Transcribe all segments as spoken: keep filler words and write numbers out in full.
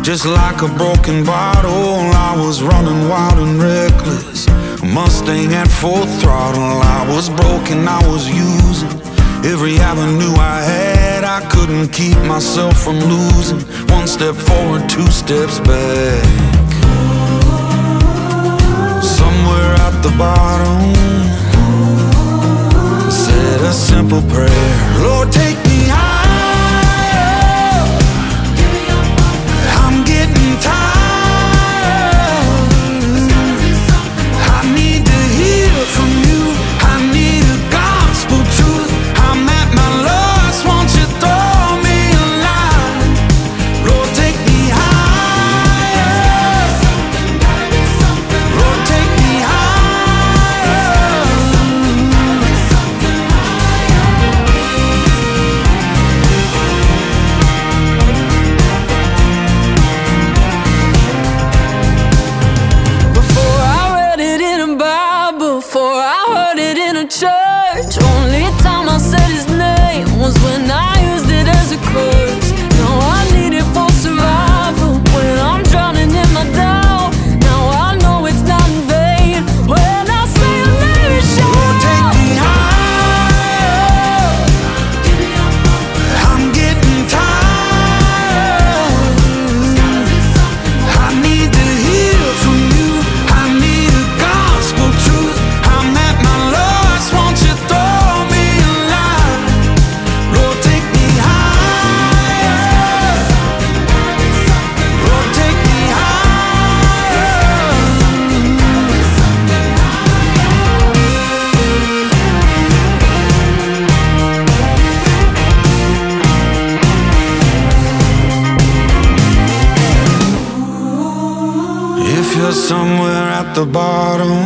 Just like a broken bottle, I was running wild and reckless. A Mustang at full throttle, I was broken, I was using every avenue I had. I couldn't keep myself from losing. One step forward, two steps back. Somewhere at the bottom, said a simple prayer: Lord, take me higher. I'm getting tired. I need to hear from you. I need a gospel truth. I'm at my lowest. Won't you throw me a line? Lord, take me higher. Lord, take me higher. Before I read it in a Bible, before I heard it in a church, only time I said his name was when I used it as a curse. Now I need it for survival when I'm drowning in my doubt. Now I know it's not in vain when I say a name shout. Lord, take me higher. I'm getting tired. I need to hear from you. I need a gospel truth. I'm at my lowest. Won't you throw me a line? Lord, take me higher. Lord, take me higher. If you're somewhere at the bottom,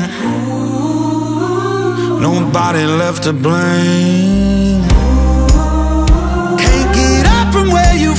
nobody left to blame. Can't get up from where you